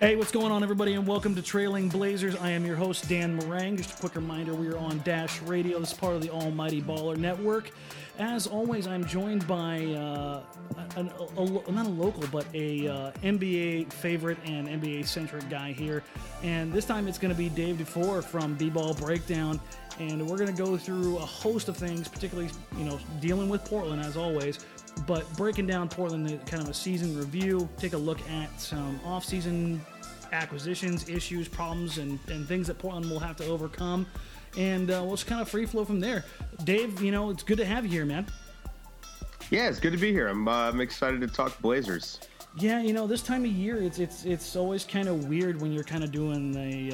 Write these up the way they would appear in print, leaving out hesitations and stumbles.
Hey, what's going on, everybody, and welcome to Trailing Blazers. I am your host, Dan Morang. Just a quick reminder, we are on Dash Radio. This is part of the Almighty Baller Network. As always, I'm joined by not a local, but a NBA favorite and NBA-centric guy here. And this time it's going to be Dave DeFore from B-Ball Breakdown. And we're going to go through a host of things, particularly, dealing with Portland, as always, but breaking down Portland, kind of a season review, take a look at some off-season acquisitions, issues, problems, and things that Portland will have to overcome. And we'll just kind of free flow from there. Dave, it's good to have you here, man. Yeah, it's good to be here. I'm excited to talk Blazers. Yeah, this time of year, it's always kind of weird when you're kind of doing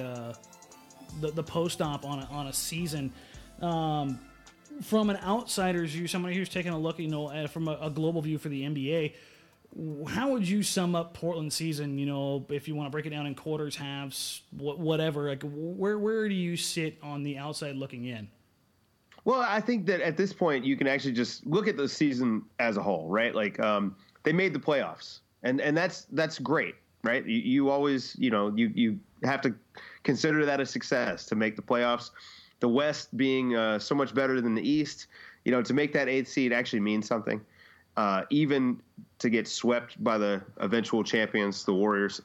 the post-op on a season. From an outsider's view, somebody who's taking a look, from a global view for the NBA, how would you sum up Portland's season? If you want to break it down in quarters, halves, whatever. Like, where do you sit on the outside looking in? Well, I think that at this point you can actually just look at the season as a whole, right? Like, they made the playoffs, and that's great, right? You always, you have to consider that a success to make the playoffs. The West being so much better than the East, to make that 8th seed actually means something. Even to get swept by the eventual champions, the Warriors,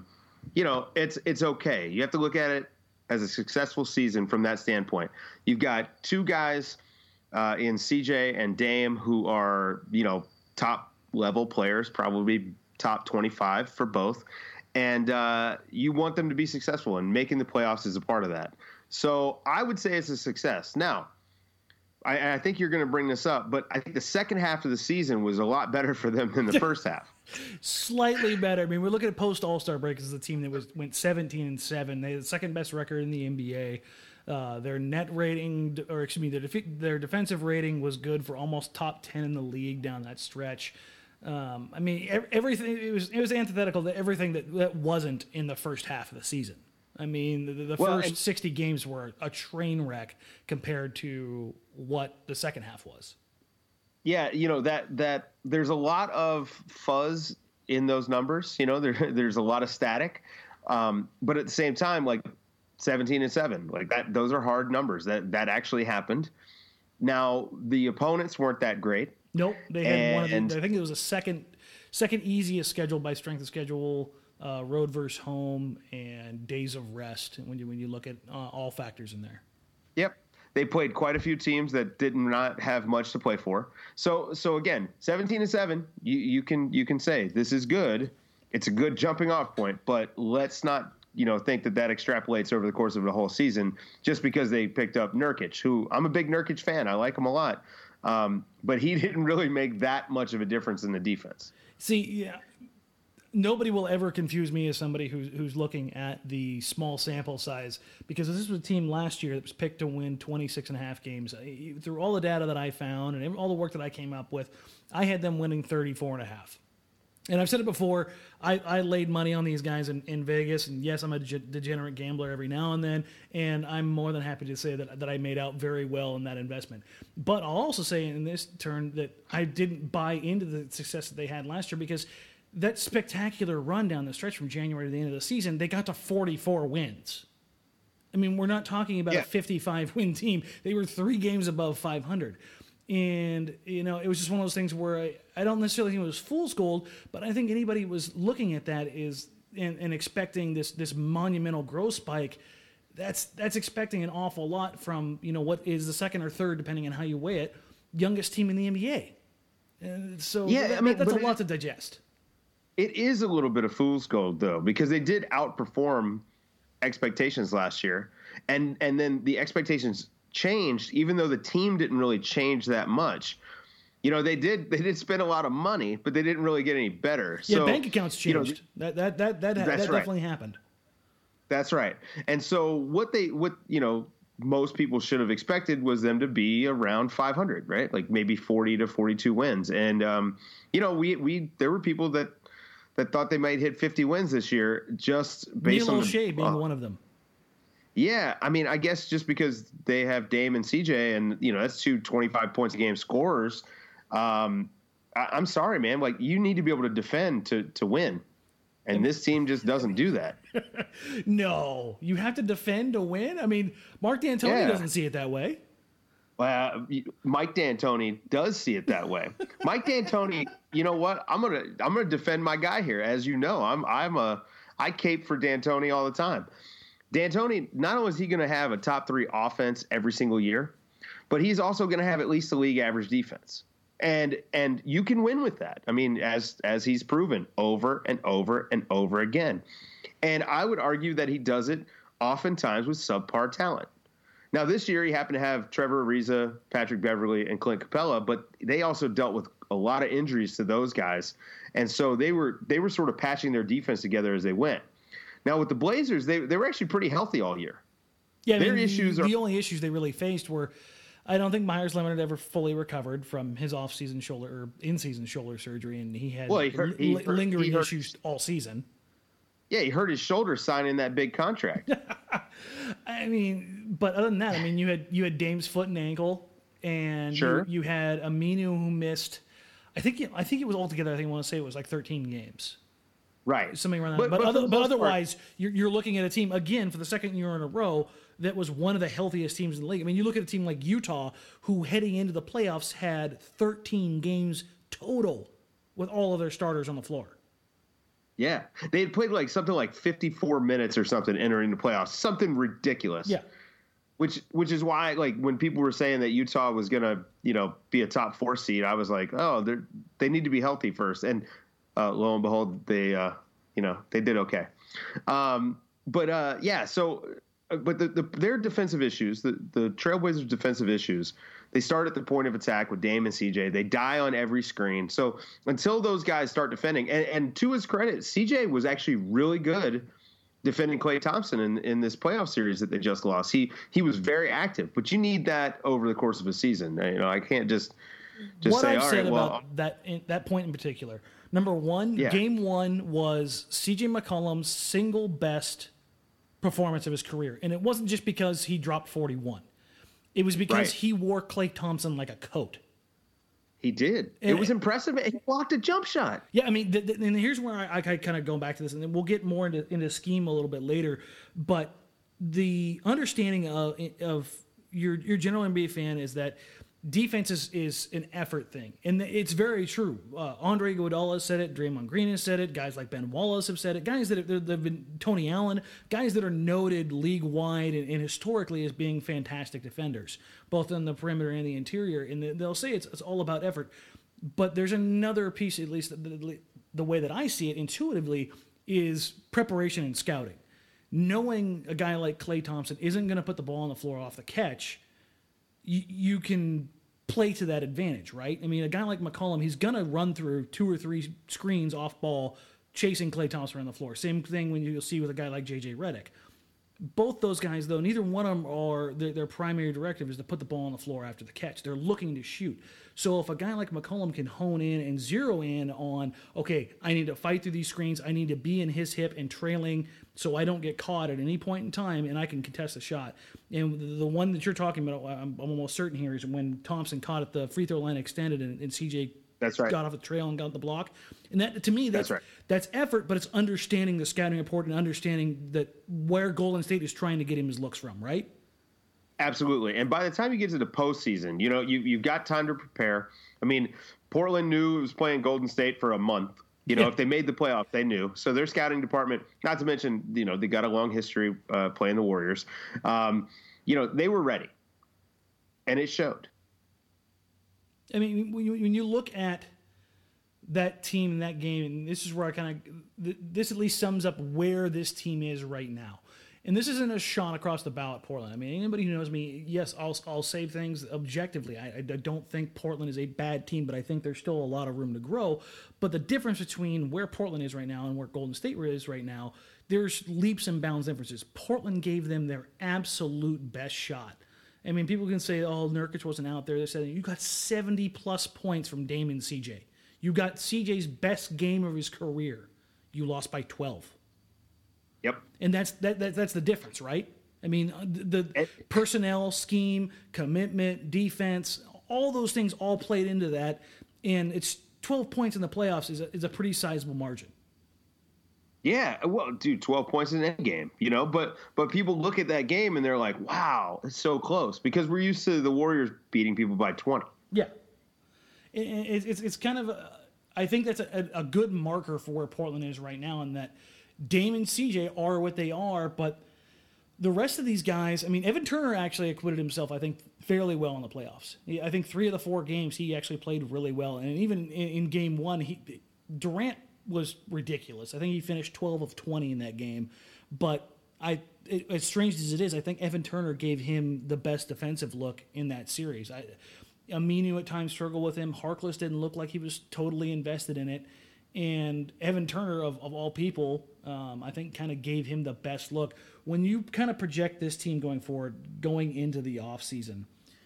it's okay. You have to look at it as a successful season from that standpoint. You've got two guys in CJ and Dame who are, top level players, probably top 25 for both. And you want them to be successful, and making the playoffs is a part of that. So I would say it's a success. Now, I think you're going to bring this up, but I think the second half of the season was a lot better for them than the first half. Slightly better. I mean, we're looking at post All-Star break as the team that went 17-7. They had the second best record in the NBA. Their net rating, their defensive rating was good for almost top 10 in the league down that stretch. Everything it was antithetical to everything that wasn't in the first half of the season. I mean, the first 60 games were a train wreck compared to what the second half was. Yeah, that there's a lot of fuzz in those numbers. There's a lot of static, but at the same time, like 17-7, like that, those are hard numbers. That actually happened. Now the opponents weren't that great. Nope, they had one of the. I think it was a second easiest schedule by strength of schedule. Road versus home and days of rest when you look at all factors in there. Yep. They played quite a few teams that did not have much to play for. So again, 17-7, you can say this is good. It's a good jumping off point, but let's not, think that extrapolates over the course of the whole season just because they picked up Nurkic, who I'm a big Nurkic fan. I like him a lot. But he didn't really make that much of a difference in the defense. See, yeah. Nobody will ever confuse me as somebody who's looking at the small sample size, because this was a team last year that was picked to win 26.5 games. Through all the data that I found and all the work that I came up with, I had them winning 34.5. And I've said it before, I laid money on these guys in Vegas, and yes, I'm a degenerate gambler every now and then, and I'm more than happy to say that I made out very well in that investment. But I'll also say in this turn that I didn't buy into the success that they had last year, because that spectacular run down the stretch from January to the end of the season, they got to 44 wins. I mean, we're not talking about a 55-win team. They were 3 games above 500. And, it was just one of those things where I don't necessarily think it was fool's gold, but I think anybody was looking at that and expecting this monumental growth spike. That's expecting an awful lot from, what is the second or third, depending on how you weigh it, youngest team in the NBA. And so that's a lot to digest. It is a little bit of fool's gold, though, because they did outperform expectations last year. And then the expectations changed, even though the team didn't really change that much. They did spend a lot of money, but they didn't really get any better. Yeah, bank accounts changed. That definitely happened. That's right. And so what most people should have expected was them to be around 500, right? Like maybe 40 to 42 wins. And there were people that thought they might hit 50 wins this year just based on Shea being one of them. Yeah, I mean, I guess just because they have Dame and CJ, and that's 2 25 points a game scorers. I'm sorry, man. Like, you need to be able to defend to win, And this team just doesn't do that. No, you have to defend to win. I mean, Mark D'Antoni doesn't see it that way. Mike D'Antoni does see it that way. Mike D'Antoni, you know what? I'm gonna defend my guy here. As you know, I cape for D'Antoni all the time. D'Antoni, not only is he going to have a top 3 offense every single year, but he's also going to have at least a league average defense. And you can win with that. I mean, as he's proven over and over and over again. And I would argue that he does it oftentimes with subpar talent. Now, this year he happened to have Trevor Ariza, Patrick Beverley, and Clint Capella, but they also dealt with a lot of injuries to those guys. And so they were sort of patching their defense together as they went. Now, with the Blazers, they were actually pretty healthy all year. Yeah, the only issues they really faced were, I don't think Myers Leonard ever fully recovered from his off-season shoulder or in-season shoulder surgery, and he had lingering issues all season. Yeah, he hurt his shoulder signing that big contract. I mean, but other than that, I mean, you had Dame's foot and ankle, and you had Aminu who missed. I think it was altogether. I want to say it was like 13 games. Right, something around that. But otherwise, you're looking at a team again for the second year in a row that was one of the healthiest teams in the league. I mean, you look at a team like Utah, who heading into the playoffs had 13 games total with all of their starters on the floor. Yeah, they had played something like 54 minutes or something entering the playoffs, something ridiculous. Yeah, which is why when people were saying that Utah was gonna be a top 4 seed, I was like, oh, they need to be healthy first, and lo and behold, they did okay. But their defensive issues, the Trailblazers' defensive issues, they start at the point of attack with Dame and CJ. They die on every screen. So until those guys start defending, and to his credit, CJ was actually really good defending Klay Thompson in this playoff series that they just lost. He was very active, but you need that over the course of a season. I can't just what say, I've all said right, about that point in particular. Number one, Game 1 was CJ McCollum's single best performance of his career. And it wasn't just because he dropped 41. It was because he wore Klay Thompson like a coat. He did. It was impressive. He blocked a jump shot. Yeah, I mean, and here's where I kind of go back to this, and then we'll get more into scheme a little bit later. But the understanding of your general NBA fan is that defense is an effort thing, and it's very true. Andre Iguodala said it. Draymond Green has said it. Guys like Ben Wallace have said it. Guys that have been Tony Allen, guys that are noted league-wide and historically as being fantastic defenders, both on the perimeter and the interior. And they'll say it's all about effort. But there's another piece, at least the way that I see it intuitively, is preparation and scouting. Knowing a guy like Klay Thompson isn't going to put the ball on the floor off the catch, you can play to that advantage, right? I mean, a guy like McCollum, he's going to run through 2 or 3 screens off ball chasing Klay Thompson on the floor. Same thing when you'll see with a guy like J.J. Redick. Both those guys, though, neither one of them are their primary directive is to put the ball on the floor after the catch. They're looking to shoot. So if a guy like McCollum can hone in and zero in on, okay, I need to fight through these screens, I need to be in his hip and trailing so I don't get caught at any point in time and I can contest a shot. And the one that you're talking about, I'm almost certain here, is when Thompson caught at the free throw line extended and CJ got off the trail and got the block. And that, to me, that's effort, but it's understanding the scouting report and understanding that where Golden State is trying to get him his looks from, right? Absolutely. And by the time you get to the postseason, you've got time to prepare. I mean, Portland knew it was playing Golden State for a month. If they made the playoffs, they knew. So their scouting department, not to mention, they got a long history playing the Warriors. They were ready. And it showed. I mean, when you look at that team in that game, and this is where this at least sums up where this team is right now. And this isn't a shot across the bow at Portland. I mean, anybody who knows me, yes, I'll say things objectively. I don't think Portland is a bad team, but I think there's still a lot of room to grow. But the difference between where Portland is right now and where Golden State is right now, there's leaps and bounds differences. Portland gave them their absolute best shot. I mean, people can say, oh, Nurkic wasn't out there. They said, you got 70-plus points from Dame and CJ. You got CJ's best game of his career. You lost by 12. Yep. And that's the difference, right? I mean, the personnel, scheme, commitment, defense, all those things all played into that. And it's 12 points in the playoffs is a pretty sizable margin. Yeah, well, dude, 12 points in any game, but people look at that game and they're like, wow, it's so close, because we're used to the Warriors beating people by 20. Yeah. It's kind of, I think that's a good marker for where Portland is right now, in that Dame and CJ are what they are, but the rest of these guys, I mean, Evan Turner actually acquitted himself, I think, fairly well in the playoffs. I think 3 of the 4 games he actually played really well, and even in game 1, Durant was ridiculous. I think he finished 12 of 20 in that game, but as strange as it is, I think Evan Turner gave him the best defensive look in that series. Aminu at times struggled with him. Harkless didn't look like he was totally invested in it. And Evan Turner, of all people, I think kind of gave him the best look. When you kind of project this team going forward, going into the offseason,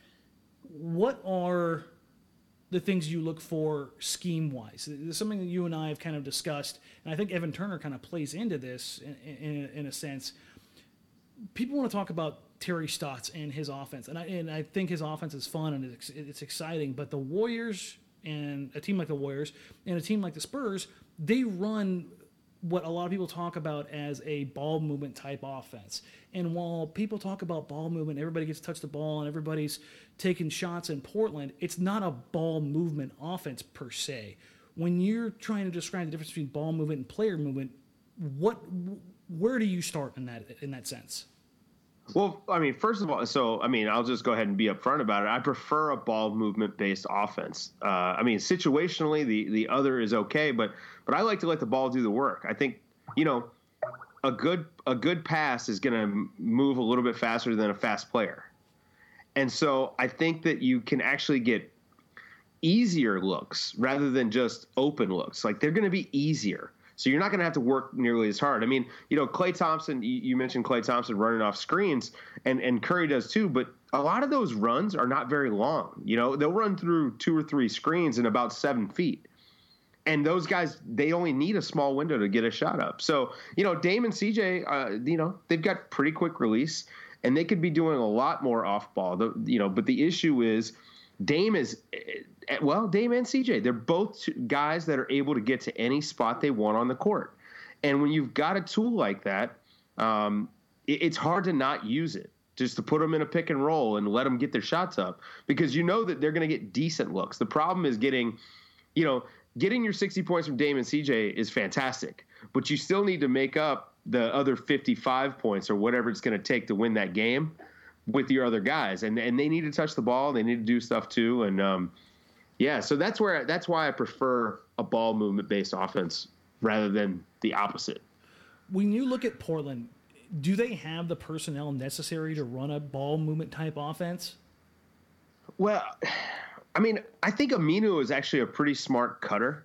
what are the things you look for scheme-wise? It's something that you and I have kind of discussed, and I think Evan Turner kind of plays into this in a sense. People want to talk about Terry Stotts and his offense, and I think his offense is fun and it's exciting, but the Warriors and a team like the Warriors and a team like the Spurs, they run what a lot of people talk about as a ball movement type offense. And while people talk about ball movement, everybody gets to touch the ball and everybody's taking shots in Portland, it's not a ball movement offense per se. When you're trying to describe the difference between ball movement and player movement, where do you start in that sense? Well, I mean, first of all, I'll just go ahead and be upfront about it. I prefer a ball movement-based offense. I mean, situationally, the other is okay, but I like to let the ball do the work. I think, a good pass is going to move a little bit faster than a fast player. And so I think that you can actually get easier looks rather than just open looks. Like, they're going to be easier. So you're not going to have to work nearly as hard. I mean, Klay Thompson, you mentioned Klay Thompson running off screens, and Curry does too, but a lot of those runs are not very long. They'll run through 2 or 3 screens in about 7 feet. And those guys, they only need a small window to get a shot up. So, Dame and CJ, they've got pretty quick release, and they could be doing a lot more off ball. But the issue is Dame and CJ, they're both guys that are able to get to any spot they want on the court. And when you've got a tool like that, it's hard to not use it, just to put them in a pick and roll and let them get their shots up, because that they're going to get decent looks. The problem is getting your 60 points from Dame and CJ is fantastic, but you still need to make up the other 55 points or whatever it's going to take to win that game with your other guys. And they need to touch the ball. They need to do stuff too. And, so that's why I prefer a ball movement based offense rather than the opposite. When you look at Portland, do they have the personnel necessary to run a ball movement type offense? Well, I mean, I think Aminu is actually a pretty smart cutter.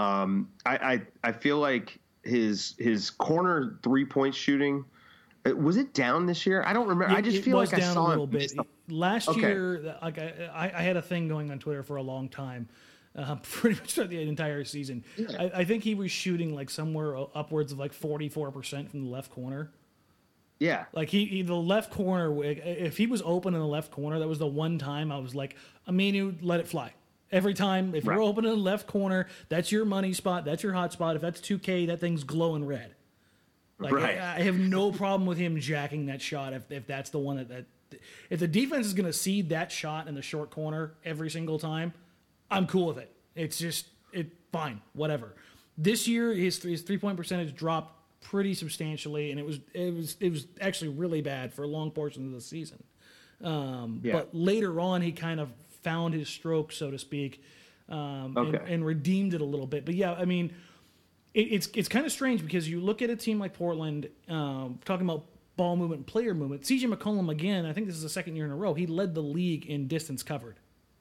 I feel like his corner 3-point shooting, was it down this year? I don't remember. I just feel like I saw a little bit. Last year, like I had a thing going on Twitter for a long time, pretty much throughout the entire season. Yeah. I think he was shooting like somewhere upwards of like 44% from the left corner. Yeah. Like he the left corner, if he was open in the left corner, that was the one time I was like, Aminu, let it fly. Every time, if you're open in the left corner, that's your money spot, that's your hot spot. If that's 2K, that thing's glowing red. Like, I have no problem with him jacking that shot if that's the one that if the defense is going to cede that shot in the short corner every single time, I'm cool with it. It's just fine, whatever. This year his 3-point percentage dropped pretty substantially, and it was actually really bad for long portions of the season. But later on, he kind of found his stroke, so to speak, and redeemed it a little bit. But yeah, I mean, it's kind of strange because you look at a team like Portland, talking about ball movement and player movement. CJ McCollum, again, I think this is the second year in a row, he led the league in distance covered.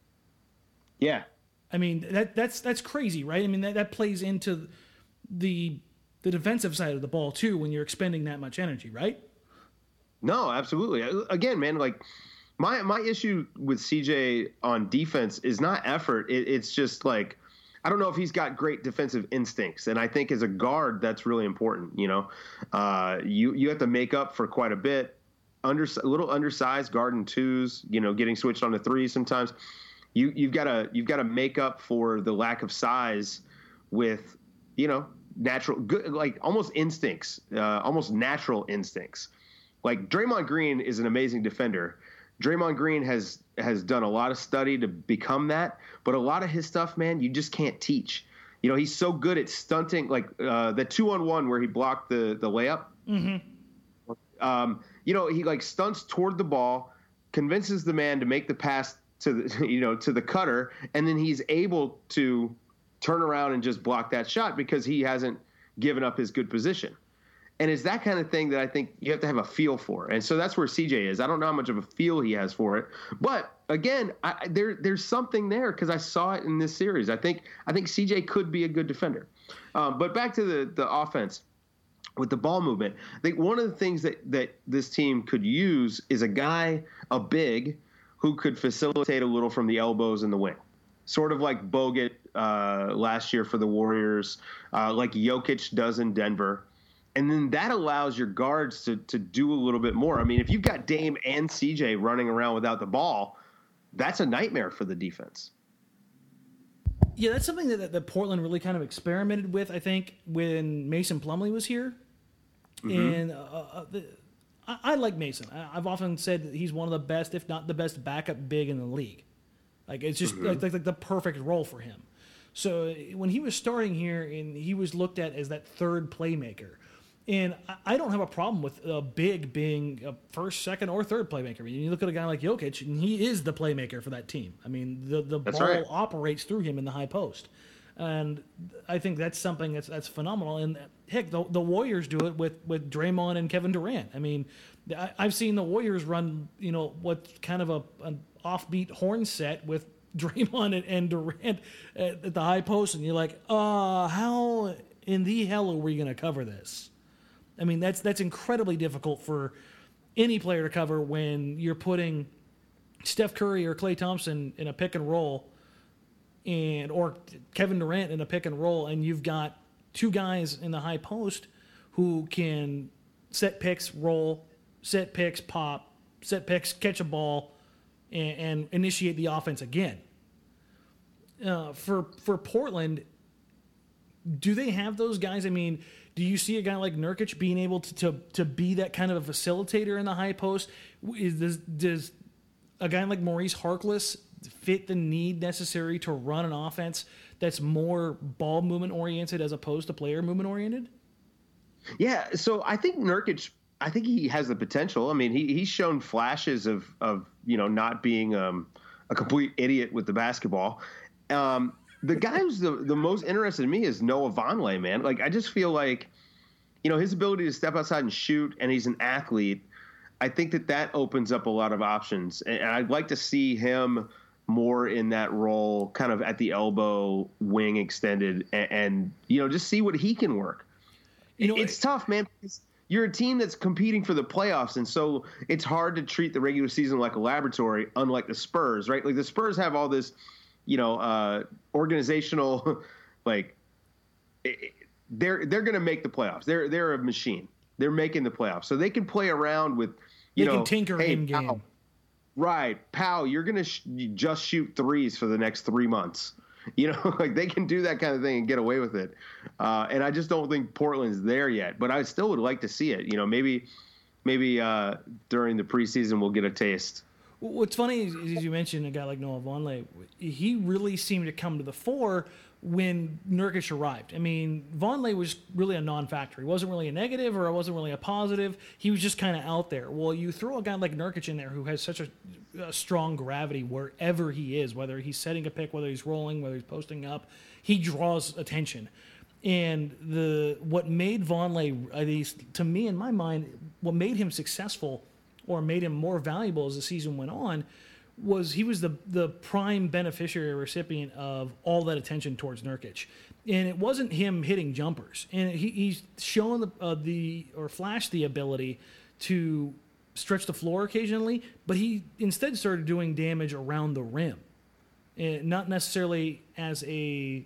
Yeah. I mean, that's crazy, right? I mean, that plays into the defensive side of the ball too when you're expending that much energy, right? No, absolutely. Again, man, like my issue with CJ on defense is not effort. It's just like, I don't know if he's got great defensive instincts, and I think as a guard that's really important. You have to make up for quite a bit. A little undersized guard in twos, getting switched on to threes sometimes. You've got to make up for the lack of size with natural, good, like almost instincts, almost natural instincts. Like Draymond Green is an amazing defender. Draymond Green has done a lot of study to become that, but a lot of his stuff, man, you just can't teach. You know, he's so good at stunting, like the 2-on-1 where he blocked the layup. Mm-hmm. You know, he like stunts toward the ball, convinces the man to make the pass to the to the cutter, and then he's able to turn around and just block that shot because he hasn't given up his good position. And it's that kind of thing that I think you have to have a feel for. And so that's where CJ is. I don't know how much of a feel he has for it. But again, there's something there because I saw it in this series. I think CJ could be a good defender. But back to the offense with the ball movement. I think one of the things that this team could use is a big, who could facilitate a little from the elbows and the wing. Sort of like Bogut last year for the Warriors, like Jokic does in Denver. And then that allows your guards to do a little bit more. I mean, if you've got Dame and CJ running around without the ball, that's a nightmare for the defense. Yeah, that's something that Portland really kind of experimented with, I think, when Mason Plumlee was here. Mm-hmm. And I like Mason. I've often said that he's one of the best, if not the best, backup big in the league. Like, it's just like the perfect role for him. So when he was starting here, and he was looked at as that third playmaker. And I don't have a problem with a big being a first, second, or third playmaker. I mean, you look at a guy like Jokic, and he is the playmaker for that team. I mean, the ball operates through him in the high post. And I think that's something that's phenomenal. And heck, the Warriors do it with Draymond and Kevin Durant. I mean, I've seen the Warriors run, what's kind of an offbeat horn set with Draymond and Durant at the high post, and you're like, how in the hell are we going to cover this? I mean, that's incredibly difficult for any player to cover when you're putting Steph Curry or Klay Thompson in a pick and roll, or Kevin Durant in a pick and roll, and you've got two guys in the high post who can set picks, roll, set picks, pop, set picks, catch a ball, and initiate the offense again. For Portland, do they have those guys? I mean, do you see a guy like Nurkic being able to be that kind of a facilitator in the high post? Does a guy like Maurice Harkless fit the need necessary to run an offense that's more ball movement oriented as opposed to player movement oriented? Yeah, so I think Nurkic, I think he has the potential. I mean, he's shown flashes of not being a complete idiot with the basketball. The guy who's the most interested in me is Noah Vonleh, man. Like, I just feel like, his ability to step outside and shoot, and he's an athlete. I think that opens up a lot of options. And I'd like to see him more in that role, kind of at the elbow, wing extended, and just see what he can work. It's tough, man, because you're a team that's competing for the playoffs, and so it's hard to treat the regular season like a laboratory, unlike the Spurs, right? Like, the Spurs have all this organizational, like, they're going to make the playoffs. They're a machine. They're making the playoffs, so they can play around with, they can tinker in game. Pal, right, pal, you're going to just shoot threes for the next 3 months. Like, they can do that kind of thing and get away with it. And I just don't think Portland's there yet. But I still would like to see it. Maybe during the preseason we'll get a taste. What's funny is, as you mentioned, a guy like Noah Vonleh, he really seemed to come to the fore when Nurkic arrived. I mean, Vonleh was really a non-factor. He wasn't really a negative, or it wasn't really a positive. He was just kind of out there. Well, you throw a guy like Nurkic in there who has such a strong gravity wherever he is, whether he's setting a pick, whether he's rolling, whether he's posting up, he draws attention. And what made Vonleh, at least to me in my mind, what made him successful or made him more valuable as the season went on was he was the prime beneficiary recipient of all that attention towards Nurkic. And it wasn't him hitting jumpers. And he's shown flashed the ability to stretch the floor occasionally, but he instead started doing damage around the rim. And not necessarily as a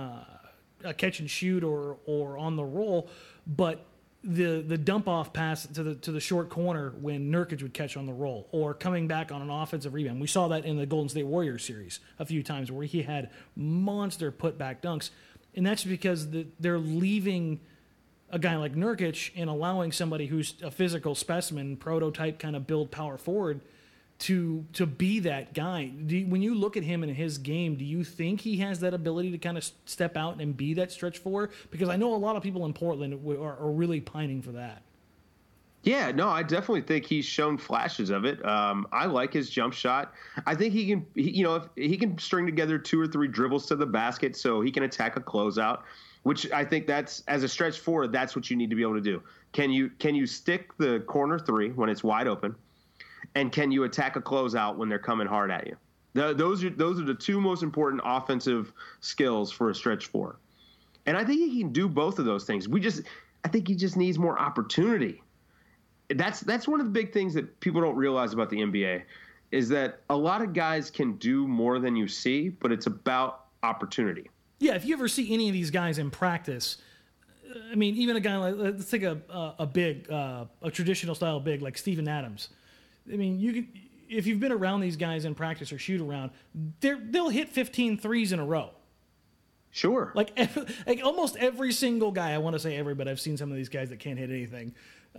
catch and shoot or on the roll, but the dump off pass to the short corner when Nurkic would catch on the roll, or coming back on an offensive rebound. We saw that in the Golden State Warriors series a few times where he had monster putback dunks. And that's because they're leaving a guy like Nurkic and allowing somebody who's a physical specimen, prototype kind of build power forward to be that guy. When you look at him in his game, do you think he has that ability to kind of step out and be that stretch four? Because I know a lot of people in Portland are really pining for that. Yeah, no, I definitely think he's shown flashes of it. I like his jump shot. I think if he can string together 2 or 3 dribbles to the basket so he can attack a closeout, which I think that's, as a stretch forward, that's what you need to be able to do. Can you stick the corner 3 when it's wide open? And can you attack a closeout when they're coming hard at you? Those are the 2 most important offensive skills for a stretch 4. And I think he can do both of those things. I think he just needs more opportunity. That's one of the big things that people don't realize about the NBA is that a lot of guys can do more than you see, but it's about opportunity. Yeah, if you ever see any of these guys in practice, I mean, even a guy like, let's take a traditional style big like Steven Adams. I mean, if you've been around these guys in practice or shoot around, they'll hit 15 threes in a row. Sure. Like almost every single guy, I want to say every, but I've seen some of these guys that can't hit anything.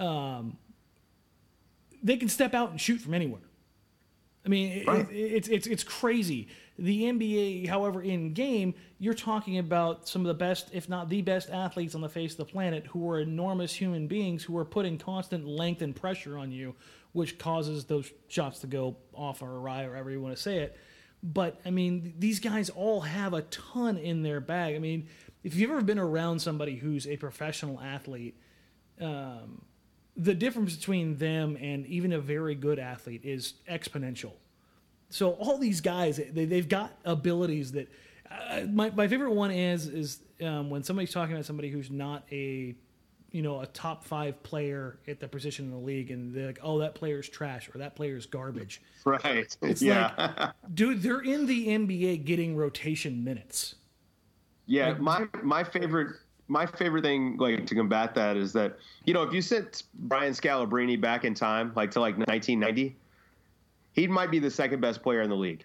They can step out and shoot from anywhere. I mean, right. It's crazy. The NBA, however, in game, you're talking about some of the best, if not the best athletes on the face of the planet who are enormous human beings who are putting constant length and pressure on you, which causes those shots to go off or awry, or however you want to say it. But, I mean, these guys all have a ton in their bag. I mean, if you've ever been around somebody who's a professional athlete, the difference between them and even a very good athlete is exponential. So all these guys, they've got abilities that my favorite one is when somebody's talking about somebody who's not a top 5 player at the position in the league, and they're like, oh, that player's trash or that player's garbage. Right. It's like, dude, they're in the NBA getting rotation minutes. Yeah, my favorite thing, like, to combat that is that, if you sent Brian Scalabrine back in time, like to 1990, he might be the second best player in the league.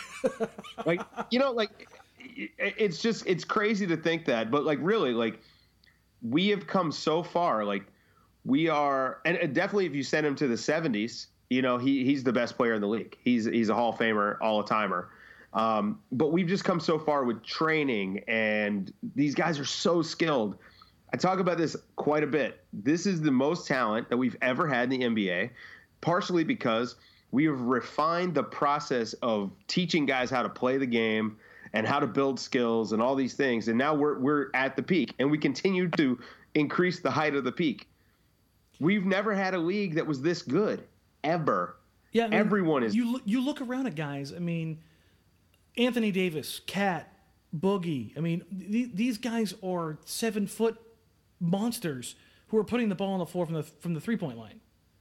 It's crazy to think that, but really, we have come so far. Like, we are, and definitely if you send him to the 70s, he's the best player in the league. He's a Hall of Famer, all-timer. But we've just come so far with training, and these guys are so skilled. I talk about this quite a bit. This is the most talent that we've ever had in the NBA, partially because we have refined the process of teaching guys how to play the game and how to build skills and all these things. And now we're at the peak, and we continue to increase the height of the peak. We've never had a league that was this good, ever. Yeah, I mean, everyone is. You look around at guys. I mean, Anthony Davis, Cat, Boogie. I mean, these guys are 7-foot monsters who are putting the ball on the floor from the 3-point line.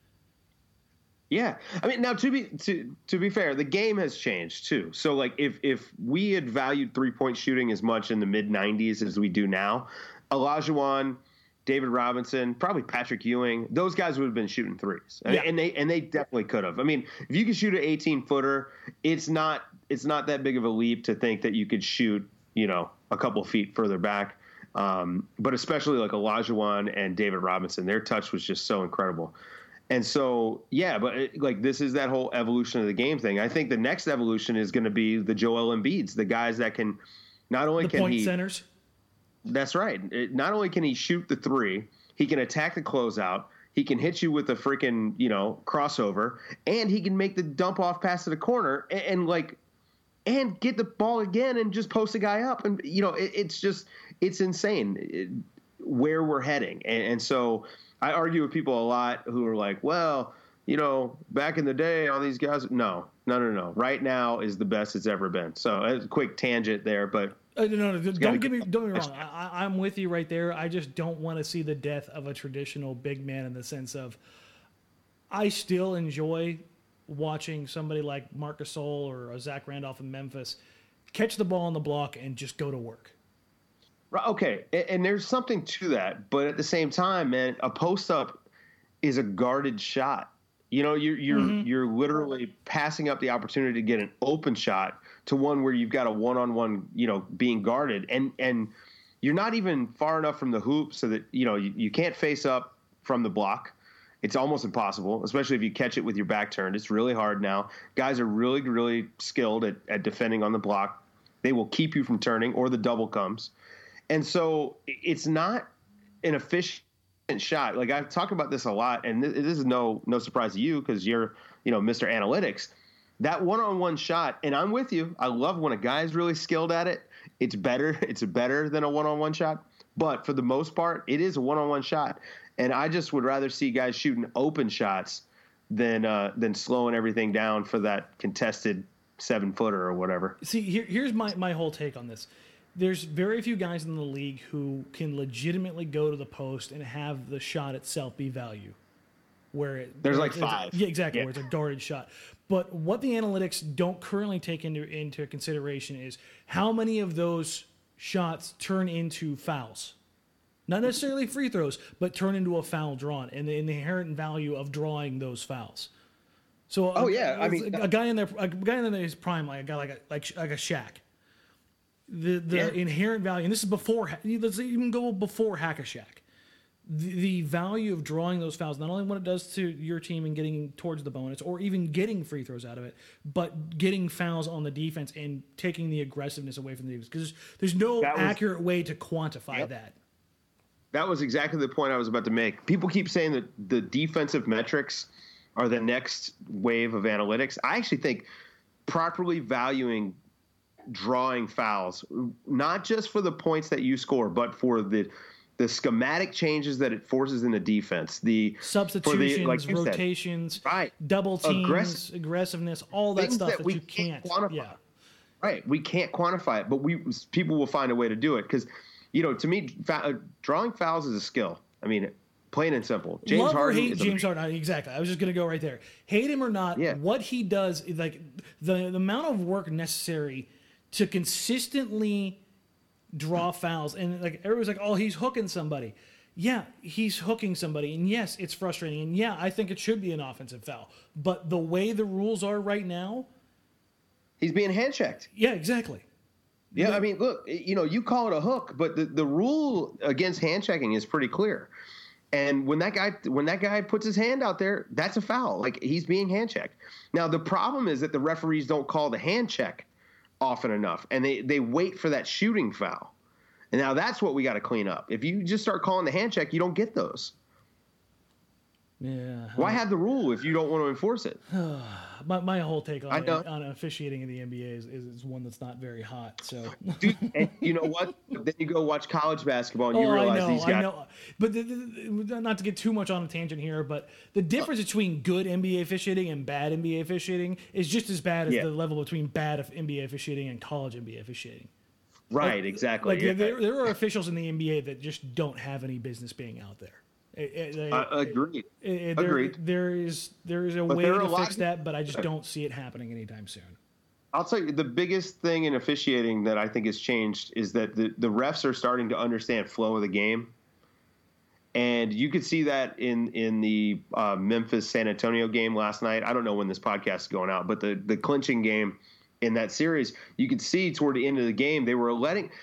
Yeah, I mean, now to be fair, the game has changed too. So, like, if we had valued 3-point shooting as much in the mid '90s as we do now, Olajuwon, David Robinson, probably Patrick Ewing, those guys would have been shooting threes, yeah. and they definitely could have. I mean, if you could shoot an 18-footer, it's not that big of a leap to think that you could shoot, a couple feet further back. But especially like Olajuwon and David Robinson, their touch was just so incredible. And so, yeah, but this is that whole evolution of the game thing. I think the next evolution is going to be the Joel Embiids, the guys that can not only the point centers. That's right. Not only can he shoot the 3, he can attack the closeout. He can hit you with a freaking crossover, and he can make the dump off pass to the corner and get the ball again and just post a guy up. And it's insane where we're heading. And so I argue with people a lot who are like, well, back in the day, all these guys. No. Right now is the best it's ever been. So a quick tangent there, but no, don't get me wrong. I'm with you right there. I just don't want to see the death of a traditional big man in the sense of I still enjoy watching somebody like Marc Gasol or a Zach Randolph in Memphis catch the ball on the block and just go to work. Okay, and there's something to that, but at the same time, man, a post up is a guarded shot. You're literally passing up the opportunity to get an open shot to one where you've got a one-on-one, being guarded, and you're not even far enough from the hoop so that, you can't face up from the block. It's almost impossible, especially if you catch it with your back turned. It's really hard now. Guys are really, really skilled at defending on the block. They will keep you from turning or the double comes. And so it's not an efficient shot. Like, I've talked about this a lot, and this is no surprise to you because you're, Mr. Analytics. That one-on-one shot, and I'm with you. I love when a guy's really skilled at it. It's better. It's better than a one-on-one shot. But for the most part, it is a one-on-one shot. And I just would rather see guys shooting open shots than slowing everything down for that contested 7-footer or whatever. See, here's my whole take on this. There's very few guys in the league who can legitimately go to the post and have the shot itself be value. There's like 5. Yeah, exactly. Yeah. Where it's a guarded shot. But what the analytics don't currently take into consideration is how many of those shots turn into fouls. Not necessarily free throws, but turn into a foul drawn, and the inherent value of drawing those fouls. So, a guy in his prime, like a guy like a Shaq. The inherent value, and this is before. Let's even go before Hack-a-Shaq. The value of drawing those fouls, not only what it does to your team and getting towards the bonus, or even getting free throws out of it, but getting fouls on the defense and taking the aggressiveness away from the defense. Because there's no accurate way to quantify that. That was exactly the point I was about to make. People keep saying that the defensive metrics are the next wave of analytics. I actually think properly valuing drawing fouls, not just for the points that you score, but for the schematic changes that it forces in the defense, the substitutions, rotations, right, double teams, aggressiveness, all that stuff that you can't quantify. Yeah. Right, we can't quantify it, but people will find a way to do it because, to me, drawing fouls is a skill. I mean, plain and simple. James Harden. Exactly. I was just going to go right there. Hate him or not, what he does, like the amount of work necessary to consistently draw fouls, and like everybody's like, oh, he's hooking somebody. Yeah, he's hooking somebody, and yes, it's frustrating, and yeah, I think it should be an offensive foul. But the way the rules are right now, he's being hand checked. Yeah, exactly. Yeah, I mean, look, you call it a hook, but the rule against hand checking is pretty clear. And when that guy puts his hand out there, that's a foul. Like, he's being hand checked. Now, the problem is that the referees don't call the hand check often enough, and they wait for that shooting foul. And now that's what we got to clean up. If you just start calling the hand check, you don't get those. Yeah. Why have the rule if you don't want to enforce it? My whole take on officiating in the NBA is one that's not very hot. So, dude, and you know what? Then you go watch college basketball and you realize these guys. I know. But not to get too much on a tangent here, but the difference between good NBA officiating and bad NBA officiating is just as bad as the level between bad NBA officiating and college NBA officiating. Right, exactly. Like there are officials in the NBA that just don't have any business being out there. Agreed. There is a way to fix that, but I just don't see it happening anytime soon. I'll tell you, the biggest thing in officiating that I think has changed is that the refs are starting to understand flow of the game. And you could see that in the Memphis-San Antonio game last night. I don't know when this podcast is going out, but the clinching game in that series, you could see toward the end of the game, they were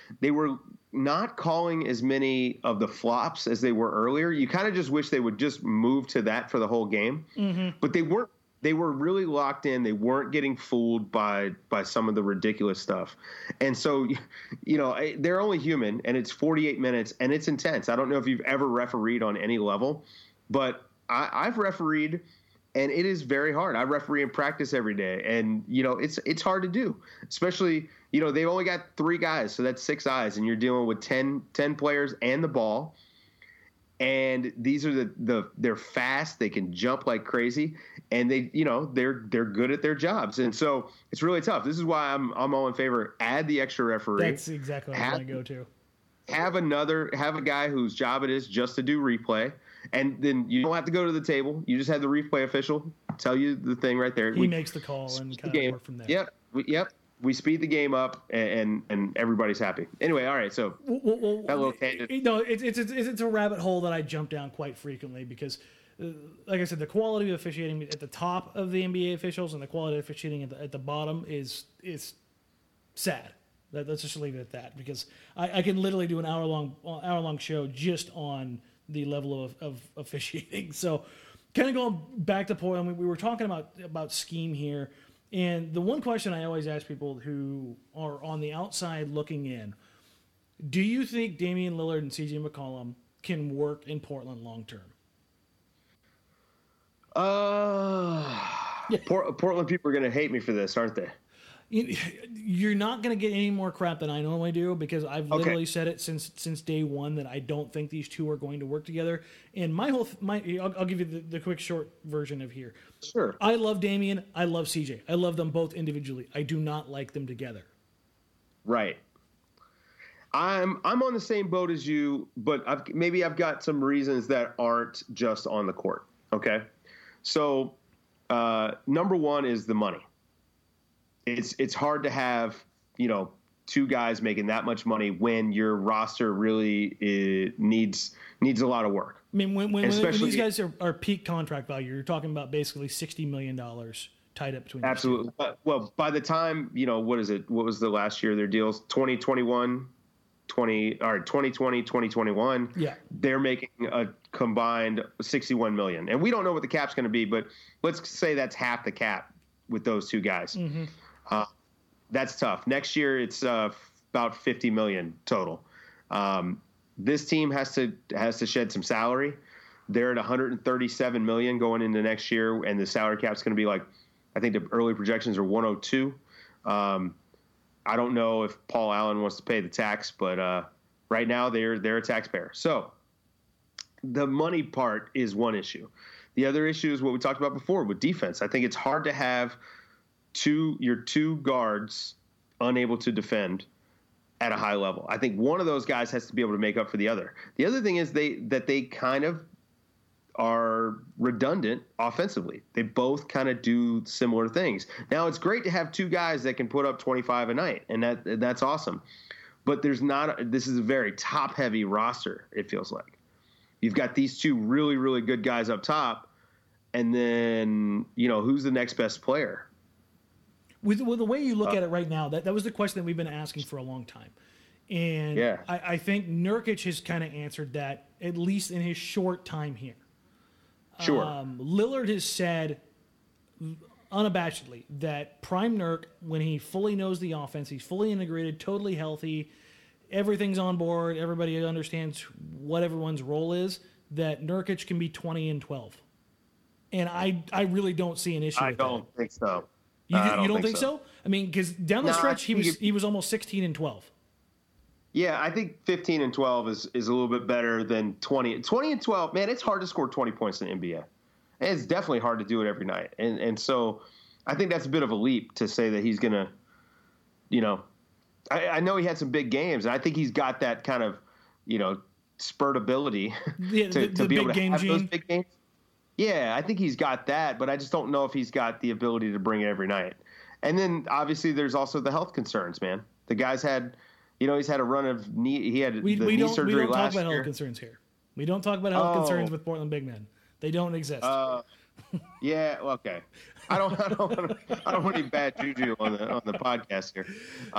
not calling as many of the flops as they were earlier. You kind of just wish they would just move to that for the whole game. Mm-hmm. But they weren't. They were really locked in. They weren't getting fooled by some of the ridiculous stuff. And so, they're only human, and it's 48 minutes, and it's intense. I don't know if you've ever refereed on any level, but I've refereed, and it is very hard. I referee in practice every day, and, it's hard to do, especially – they've only got 3 guys, so that's 6 eyes, and you're dealing with 10 players and the ball. And these are they're fast, they can jump like crazy, and they're good at their jobs. And so it's really tough. This is why I'm all in favor. Add the extra referee. That's exactly what I want to go to. Have a guy whose job it is just to do replay. And then you don't have to go to the table. You just have the replay official tell you the thing right there. He makes the call and kind of work from there. Yep. We speed the game up, and everybody's happy. Anyway, all right. So that little tangent. It's a rabbit hole that I jump down quite frequently because, like I said, the quality of officiating at the top of the NBA officials and the quality of officiating at the bottom is sad Let's just leave it at that, because I can literally do an hour long show just on the level of officiating. So, kind of going back to Portland, we were talking about scheme here, and the one question I always ask people who are on the outside looking in: do you think Damian Lillard and CJ McCollum can work in Portland long term? Portland people are going to hate me for this, aren't they? You're not going to get any more crap than I normally do, because I've literally said it since day one that I don't think these two are going to work together. And I'll give you the quick short version of here. Sure. I love Damian. I love CJ. I love them both individually. I do not like them together. Right. I'm on the same boat as you, but I've got some reasons that aren't just on the court. Okay. So, number one is the money. It's hard to have, two guys making that much money when your roster really needs a lot of work. I mean, when these guys are peak contract value, you're talking about basically $60 million tied up between. Absolutely. Well, by the time, what is it? What was the last year of their deals? 2020, 2021. Yeah. They're making a combined $61 million. And we don't know what the cap's going to be, but let's say that's half the cap with those two guys. Mm-hmm. That's tough. Next year, it's about $50 million total. This team has to shed some salary. They're at $137 million going into next year, and the salary cap's going to be I think the early projections are 102. I don't know if Paul Allen wants to pay the tax, but right now they're a taxpayer. So the money part is one issue. The other issue is what we talked about before with defense. I think it's hard to have your two guards unable to defend at a high level. I think one of those guys has to be able to make up for the other. The other thing is they kind of are redundant offensively. They both kind of do similar things. Now, it's great to have two guys that can put up 25 a night, and that's awesome. But this is a very top-heavy roster, it feels like. You've got these two really, really good guys up top, and then, who's the next best player? With the way you look at it right now, that was the question that we've been asking for a long time. And yeah. I think Nurkic has kind of answered that, at least in his short time here. Sure. Lillard has said unabashedly that Prime Nurk, when he fully knows the offense, he's fully integrated, totally healthy, everything's on board, everybody understands what everyone's role is, that Nurkic can be 20 and 12. And I really don't see an issue with that. I don't think so. You don't think so? I mean, because down the stretch, he was almost 16 and 12. Yeah, I think 15 and 12 is a little bit better than 20. 20 and 12, man, it's hard to score 20 points in the NBA. And it's definitely hard to do it every night. And so I think that's a bit of a leap to say that he's going to, I know he had some big games, and I think he's got that kind of, spurt ability to be able to have those big games. Yeah, I think he's got that, but I just don't know if he's got the ability to bring it every night. And then obviously there's also the health concerns, man. The guy's had, he's had a run of knee. He had knee surgery last year. We don't talk about health concerns here. We don't talk about health concerns with Portland big men. They don't exist. Yeah. Okay. I don't want any bad juju on the podcast here.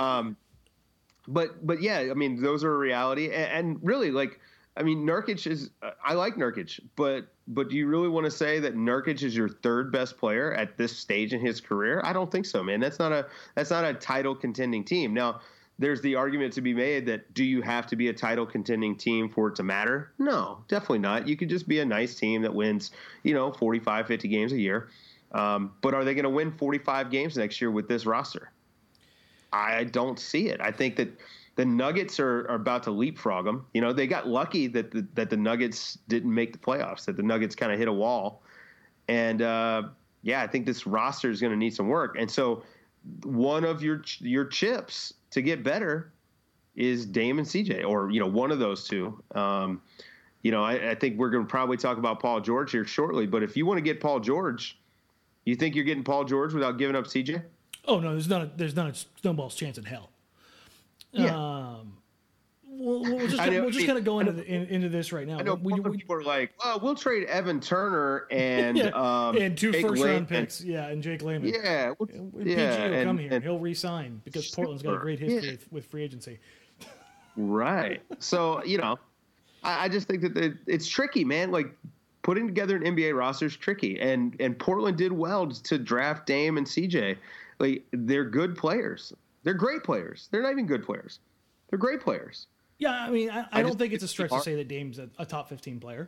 But yeah, I mean, those are a reality, and really, Nurkic is. I like Nurkic, but do you really want to say that Nurkic is your third best player at this stage in his career? I don't think so, man. That's not a title contending team. Now, there's the argument to be made that do you have to be a title contending team for it to matter? No, definitely not. You could just be a nice team that wins, 45, 50 games a year. But are they going to win 45 games next year with this roster? I don't see it. I think that the Nuggets are about to leapfrog them. They got lucky that the Nuggets didn't make the playoffs, that the Nuggets kind of hit a wall. And, I think this roster is going to need some work. And so one of your chips to get better is Dame and CJ, or, one of those two. I think we're going to probably talk about Paul George here shortly, but if you want to get Paul George, you think you're getting Paul George without giving up CJ? Oh, no, there's not a snowball's chance in hell. Yeah. we'll just kind of go into this right now. I know people are like, "Oh, we'll trade Evan Turner and and 2 Jake first-round picks, and Jake Layman. Yeah, PG will come here. He'll re-sign because Portland's got a great history with free agency. Right. So I just think that it's tricky, man. Like putting together an NBA roster is tricky, and Portland did well to draft Dame and CJ. Like they're good players. They're great players. They're not even good players. They're great players. Yeah, I mean, I don't think it's a stretch to say that Dame's a top 15 player.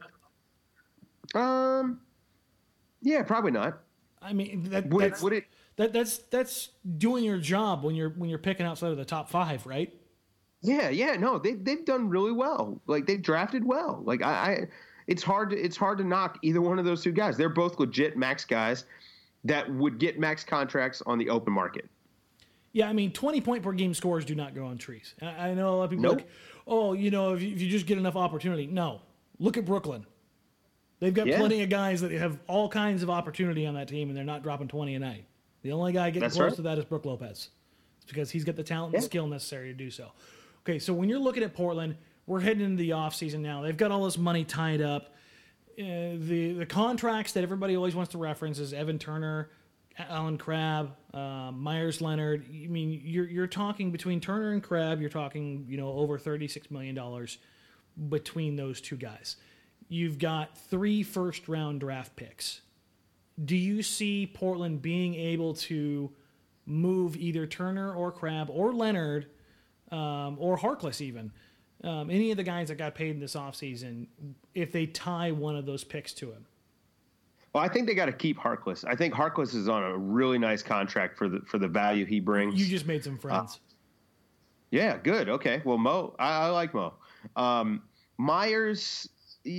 Yeah, probably not. I mean, that's doing your job when you're picking outside of the top 5, right? Yeah, no, they've done really well. Like they've drafted well. Like it's hard to knock either one of those two guys. They're both legit max guys that would get max contracts on the open market. Yeah, I mean, 20-point per game scores do not grow on trees. I know a lot of people like, oh, if you just get enough opportunity. No, look at Brooklyn. They've got plenty of guys that have all kinds of opportunity on that team, and they're not dropping 20 a night. The only guy getting close to that is Brook Lopez. It's because he's got the talent and skill necessary to do so. Okay, so when you're looking at Portland, we're heading into the offseason now. They've got all this money tied up. The contracts that everybody always wants to reference is Evan Turner, Allen Crabbe, Myers Leonard. I mean, you're talking between Turner and Crabbe, you're talking over $36 million between those two guys. You've got 3 first-round draft picks. Do you see Portland being able to move either Turner or Crabbe or Leonard or Harkless even, any of the guys that got paid in this offseason, if they tie one of those picks to him? Well, I think they got to keep Harkless. I think Harkless is on a really nice contract for the value he brings. You just made some friends. Yeah, good. Okay. Well, Mo, I like Mo. Myers,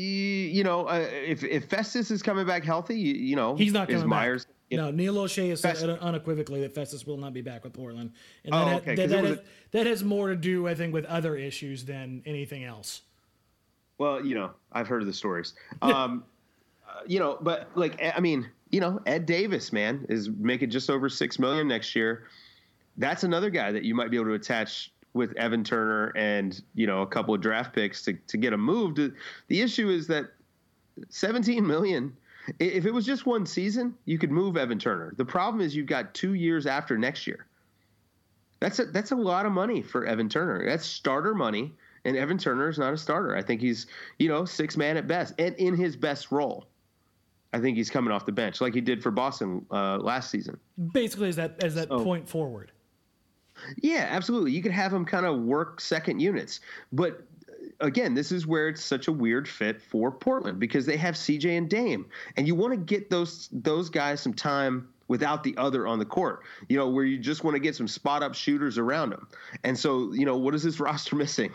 if Festus is coming back healthy, he's not coming Myers back. No, Neil O'Shea has said unequivocally that Festus will not be back with Portland. And that has more to do, I think, with other issues than anything else. Well, I've heard of the stories. But Ed Davis, man, is making just over $6 million next year. That's another guy that you might be able to attach with Evan Turner and a couple of draft picks to get him moved. The issue is that $17 million. If it was just one season, you could move Evan Turner. The problem is you've got 2 years after next year. That's a lot of money for Evan Turner. That's starter money, and Evan Turner is not a starter. I think he's 6 man at best, and in his best role. I think he's coming off the bench like he did for Boston last season. Basically, as that point forward. Yeah, absolutely. You could have him kind of work second units, but again, this is where it's such a weird fit for Portland because they have CJ and Dame, and you want to get those guys some time without the other on the court, where you just want to get some spot up shooters around them. And so, what is this roster missing?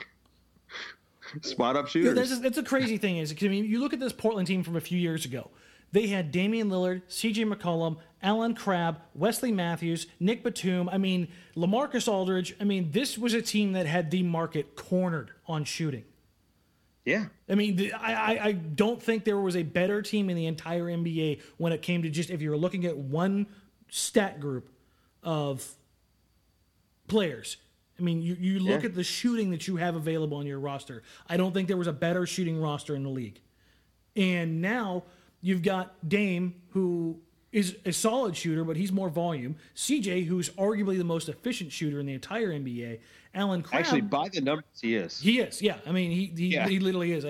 Spot up shooters. Yeah, that's a crazy thing is, you look at this Portland team from a few years ago. They had Damian Lillard, C.J. McCollum, Allen Crabbe, Wesley Matthews, Nick Batum. LaMarcus Aldridge. This was a team that had the market cornered on shooting. Yeah. I don't think there was a better team in the entire NBA when it came to just if you were looking at one stat group of players. You look at the shooting that you have available on your roster. I don't think there was a better shooting roster in the league. And now you've got Dame, who is a solid shooter, but he's more volume. CJ, who's arguably the most efficient shooter in the entire NBA. Allen Crabbe. Actually, by the numbers, he is. He is, yeah. He literally is.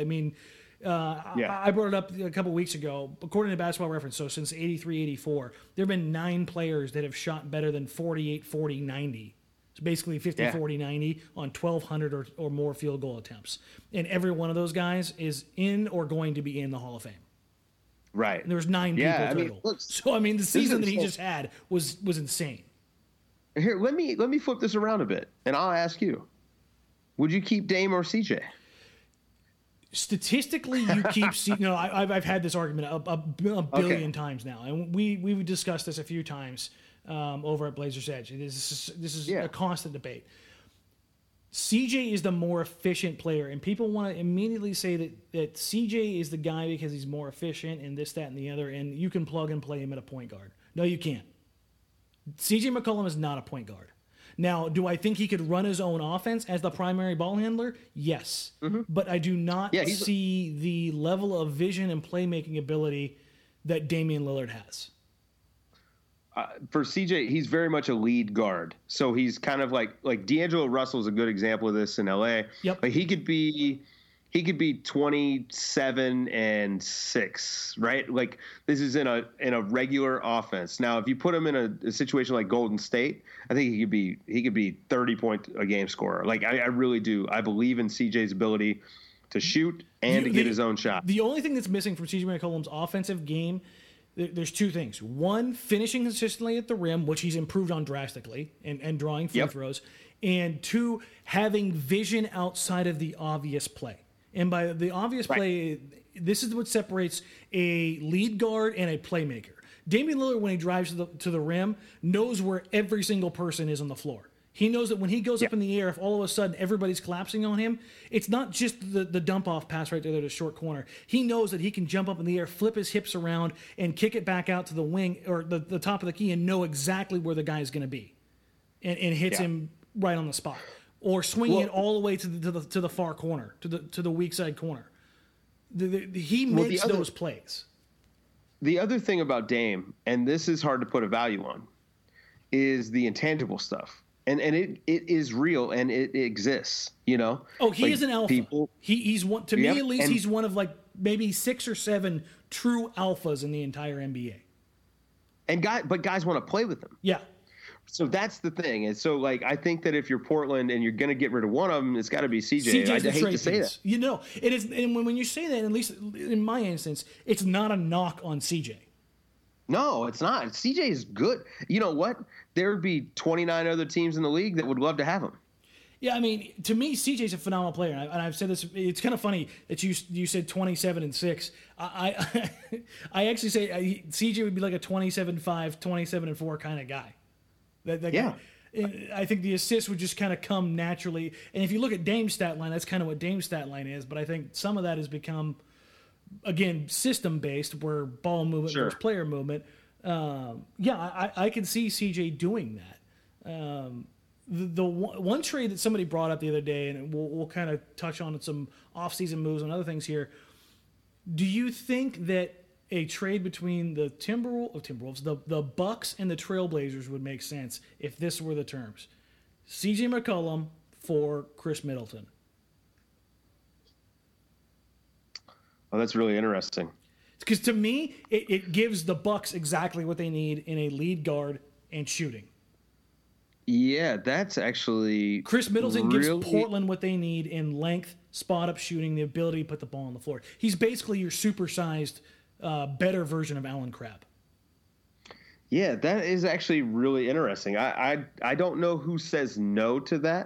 I brought it up a couple weeks ago. According to Basketball Reference, so since 83-84, there have been 9 players that have shot better than 48-40-90. So basically 50-40-90 on 1,200 or more field goal attempts. And every one of those guys is in or going to be in the Hall of Fame. Right. And there was 9 people total. The season that he just had was insane. Here, let me flip this around a bit, and I'll ask you: would you keep Dame or CJ? Statistically, you keep. I've had this argument a billion times now, and we've discussed this a few times over at Blazers Edge. This is a constant debate. CJ is the more efficient player, and people want to immediately say that CJ is the guy because he's more efficient and this, that, and the other, and you can plug and play him at a point guard. No, you can't. CJ McCollum is not a point guard. Now, do I think he could run his own offense as the primary ball handler? Yes. But I do not see the level of vision and playmaking ability that Damian Lillard has. For CJ, he's very much a lead guard. So he's kind of like D'Angelo Russell is a good example of this in LA. Yep. Like he could be 27-6, right? Like this is in a regular offense. Now, if you put him in a situation like Golden State, I think he could be 30-point a game scorer. Like I really do. I believe in CJ's ability to shoot and to get his own shot. The only thing that's missing from CJ McCollum's offensive game, there's two things. One, finishing consistently at the rim, which he's improved on drastically, and drawing free throws. And two, having vision outside of the obvious play. And by the obvious play, this is what separates a lead guard and a playmaker. Damian Lillard, when he drives to the rim, knows where every single person is on the floor. He knows that when he goes up in the air, if all of a sudden everybody's collapsing on him, it's not just the dump-off pass right there to the short corner. He knows that he can jump up in the air, flip his hips around, and kick it back out to the wing or the top of the key and know exactly where the guy is going to be and hits him right on the spot. Or swinging it all the way to the far corner, to the weak side corner. He makes those plays. The other thing about Dame, and this is hard to put a value on, is the intangible stuff. And it is real and it exists, you know? Oh, he is an alpha. He's one, to me at least, he's one of like maybe 6 or 7 true alphas in the entire NBA. But guys want to play with him. Yeah. So that's the thing. And so, like, I think that if you're Portland and you're going to get rid of one of them, it's got to be CJ. I hate to say that. You know, it is. And when you say that, at least in my instance, it's not a knock on CJ. No, it's not. CJ is good. You know what? There would be 29 other teams in the league that would love to have him. Yeah, I mean, to me, CJ's a phenomenal player, and I've said this. It's kind of funny that you said 27-6. I actually say CJ would be like a 27-5, 27-4 kind of guy. That guy. I think the assists would just kind of come naturally. And if you look at Dame's stat line, that's kind of what Dame's stat line is. But I think some of that has become, again, system-based, where ball movement versus player movement. I can see CJ doing that. The one trade that somebody brought up the other day, and we'll kind of touch on some off-season moves and other things here. Do you think that a trade between the Timberwolves, the Bucks, and the Trailblazers would make sense if this were the terms? CJ McCollum for Chris Middleton. Oh, that's really interesting. Because to me, it gives the Bucks exactly what they need in a lead guard and shooting. Yeah, that's actually Chris Middleton gives Portland what they need in length, spot-up shooting, the ability to put the ball on the floor. He's basically your supersized, better version of Allen Crabbe. Yeah, that is actually really interesting. I don't know who says no to that.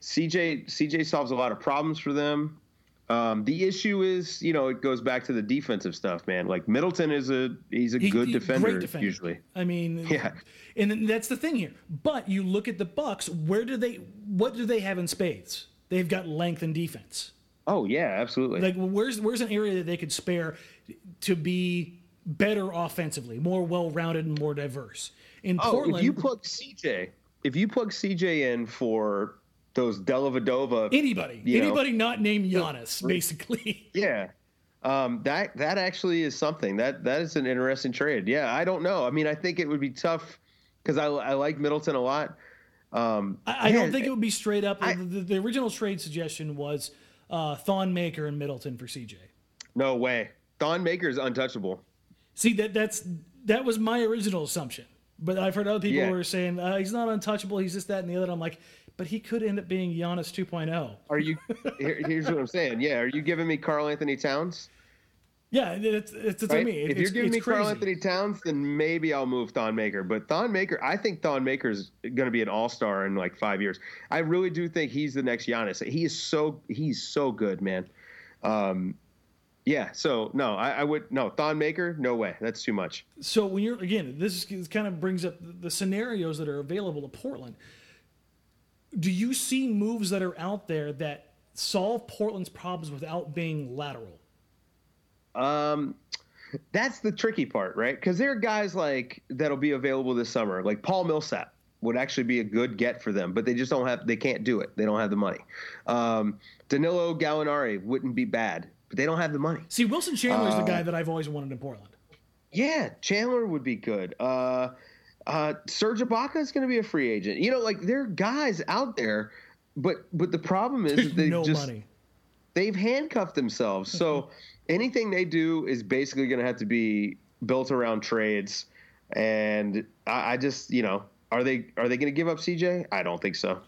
CJ solves a lot of problems for them. The issue is, it goes back to the defensive stuff, man. Like Middleton he's a good defender, great defender usually. I mean, and that's the thing here. But you look at the Bucks, what do they have in spades? They've got length and defense. Oh yeah, absolutely. Like where's an area that they could spare to be better offensively, more well-rounded and more diverse? In Portland, if you plug CJ in for those Dellavedova, anybody not named Giannis, basically. Yeah. That actually is something that is an interesting trade. Yeah. I don't know. I mean, I think it would be tough because I like Middleton a lot. I don't think it would be straight up. The original trade suggestion was Thon Maker and Middleton for CJ. No way. Thon Maker is untouchable. See, that was my original assumption. But I've heard other people who are saying he's not untouchable. He's this, that, and the other. And I'm like, but he could end up being Giannis 2.0. Are you? Here's what I'm saying. Yeah, are you giving me Karl Anthony Towns? Yeah, it's right? I mean. If you're giving me Karl Anthony Towns, then maybe I'll move Thon Maker. But Thon Maker, I think Thon Maker is going to be an all-star in like 5 years. I really do think he's the next Giannis. He's so good, man. Yeah, so no, I would no Thon Maker, no way. That's too much. So when you're this kind of brings up the scenarios that are available to Portland. Do you see moves that are out there that solve Portland's problems without being lateral? That's the tricky part, right? Because there are guys like that'll be available this summer, like Paul Millsap. would actually be a good get for them, but they just they can't do it. They don't have the money. Danilo Gallinari wouldn't be bad, but they don't have the money. See, Wilson Chandler is the guy that I've always wanted in Portland. Yeah, Chandler would be good. Serge Ibaka is going to be a free agent. You know, like there are guys out there, but the problem is that no money. They've handcuffed themselves. So anything they do is basically going to have to be built around trades. And I just, you know, are they going to give up CJ? I don't think so.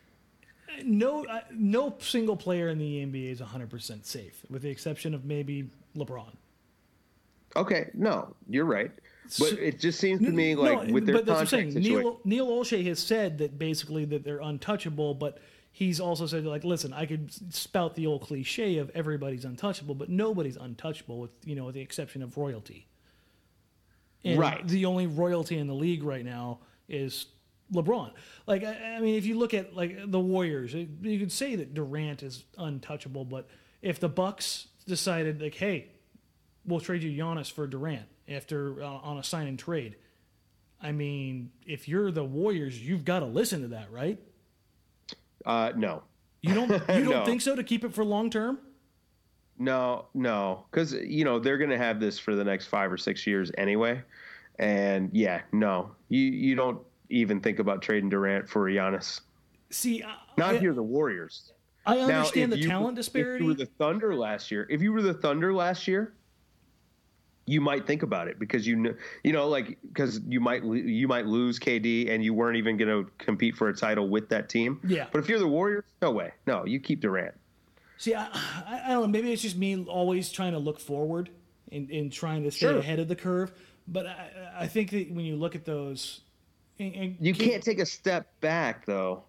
No single player in the NBA is 100% safe, with the exception of maybe LeBron. Okay, no, you're right. But it just seems to me like with their contract situation. Neil Olshey has said that basically that they're untouchable, but he's also said, like, listen, I could spout the old cliche of everybody's untouchable, but nobody's untouchable with the exception of royalty. And right. The only royalty in the league right now is LeBron. Like, I mean, if you look at like the Warriors, you could say that Durant is untouchable, but if the Bucks decided like, hey, we'll trade you Giannis for Durant after on a sign and trade, I mean, if you're the Warriors, you've got to listen to that, right? No. You don't No. think so, to keep it for long term? No, because they're going to have this for the next 5 or 6 years anyway, and yeah, no, you don't even think about trading Durant for Giannis. See, not if you're the Warriors. I understand the talent disparity. If you were the Thunder last year, you might think about it because because you might lose KD and you weren't even going to compete for a title with that team. Yeah. But if you're the Warriors, no way. No, you keep Durant. See, I don't know. Maybe it's just me always trying to look forward and trying to stay ahead of the curve. But I think that when you look at those, you can't take a step back though.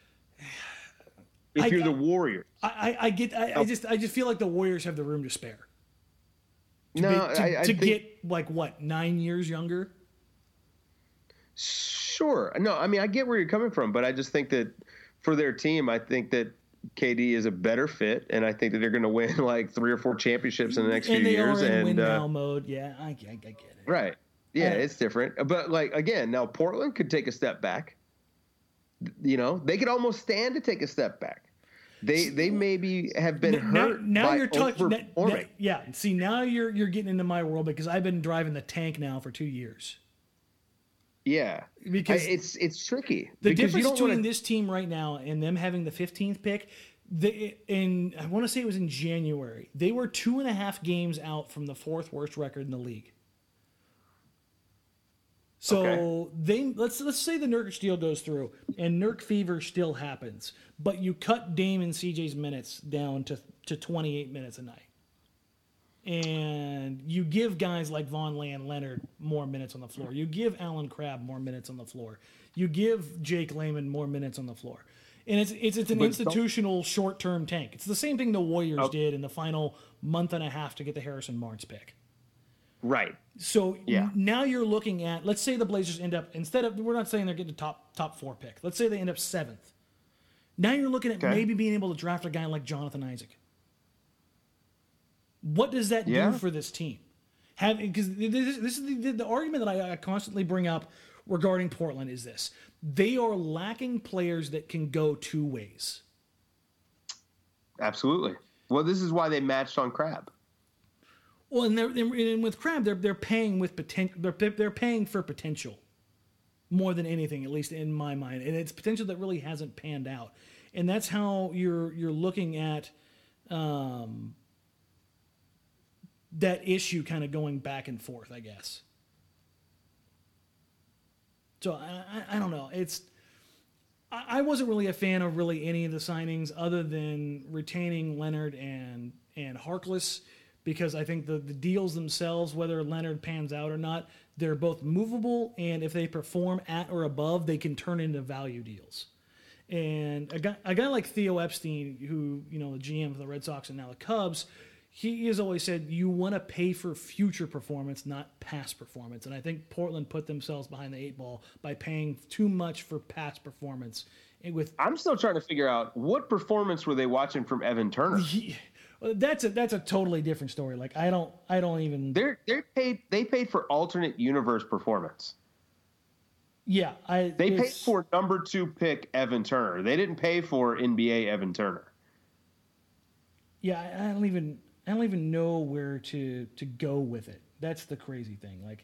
If you're the Warriors, I just feel like the Warriors have the room to spare. I think, get like what, 9 years younger. Sure. No, I mean I get where you're coming from, but I just think that for their team, I think that KD is a better fit, and I think that they're going to win like 3 or 4 championships in the next few years. And they are in win now mode. Yeah, I get it. Right. Yeah, it's different. But like again, now Portland could take a step back. They could almost stand to take a step back. They maybe have been hurt by overperforming. Yeah. See, now you're getting into my world because I've been driving the tank now for 2 years. Yeah, because it's tricky. The difference between this team right now and them having the 15th pick, I want to say it was in January, they were 2.5 games out from the 4th worst record in the league. So let's say the Nurkic deal goes through and Nurk fever still happens, but you cut Dame and CJ's minutes down to 28 minutes a night. And you give guys like Vonleh and Leonard more minutes on the floor. You give Allen Crabbe more minutes on the floor. You give Jake Layman more minutes on the floor. And it's an institutional short-term tank. It's the same thing the Warriors did in the final month and a half to get the Harrison Barnes pick. Right. So now you're looking at, let's say the Blazers end up, we're not saying they're getting the top 4 pick. Let's say they end up 7th. Now you're looking at maybe being able to draft a guy like Jonathan Isaac. What does that do for this team? Because this is the argument that I constantly bring up regarding Portland is this. They are lacking players that can go 2 ways. Absolutely. Well, this is why they matched on Crabbe. Well, and with Crabbe, they're paying with potential. They're paying for potential more than anything, at least in my mind, and it's potential that really hasn't panned out. And that's how you're looking at that issue kind of going back and forth, I guess. So I don't know. I wasn't really a fan of really any of the signings other than retaining Leonard and Harkless, because I think the deals themselves, whether Leonard pans out or not, they're both movable, and if they perform at or above, they can turn into value deals. And a guy like Theo Epstein, who, the GM for the Red Sox and now the Cubs, he has always said you want to pay for future performance, not past performance. And I think Portland put themselves behind the 8 ball by paying too much for past performance. I'm still trying to figure out what performance were they watching from Evan Turner. That's a totally different story. Like I don't even. They paid for alternate universe performance. Yeah, they paid for number 2 pick Evan Turner. They didn't pay for NBA Evan Turner. Yeah, I don't even know where to go with it. That's the crazy thing. Like,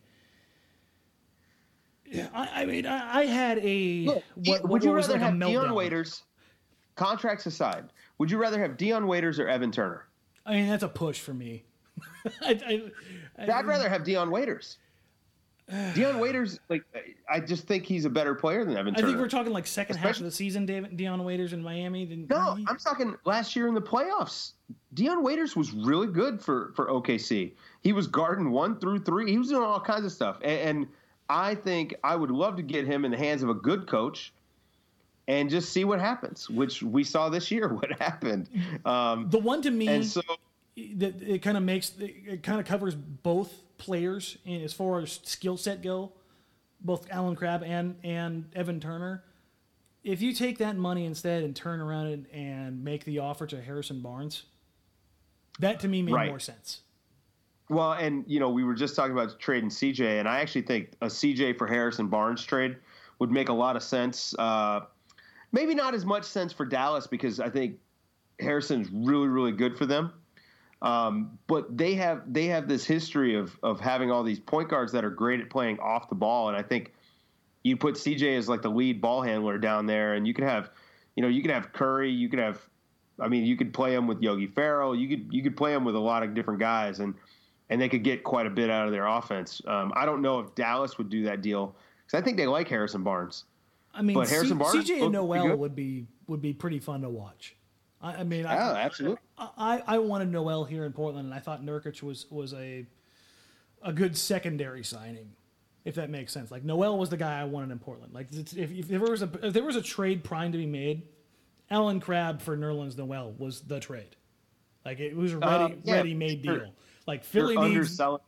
I had a Look, would you rather have Dion Waiters, contracts aside? Would you rather have Dion Waiters or Evan Turner? I mean, that's a push for me. I'd rather have Dion Waiters. Dion Waiters, like, I just think he's a better player than Evan Turner. I think we're talking like second half of the season, Dion Waiters in Miami. No, I'm talking last year in the playoffs. Dion Waiters was really good for OKC. He was guarding 1 through 3. He was doing all kinds of stuff. And I think I would love to get him in the hands of a good coach and just see what happens, which we saw this year what happened. The one to me, and so, that it kind of covers both players in as far as skill set go, both Allen Crabbe and Evan Turner. If you take that money instead and turn around and make the offer to Harrison Barnes, that to me made more sense. Well, and we were just talking about trading CJ, and I actually think a CJ for Harrison Barnes trade would make a lot of sense. Maybe not as much sense for Dallas because I think Harrison's really, really good for them. But they have this history of having all these point guards that are great at playing off the ball, and I think you put CJ as like the lead ball handler down there, and you could have Curry, you could play him with Yogi Ferrell, you could play him with a lot of different guys, and they could get quite a bit out of their offense. I don't know if Dallas would do that deal because I think they like Harrison Barnes. I mean, but Harrison Barnes, CJ and Noel would be pretty fun to watch. Absolutely. I wanted Noel here in Portland, and I thought Nurkic was a good secondary signing, if that makes sense. Like Noel was the guy I wanted in Portland. Like if there was a trade primed to be made, Allen Crabbe for Nerlens Noel was the trade. Like it was a ready-made deal. Like Philly needs. Underselling.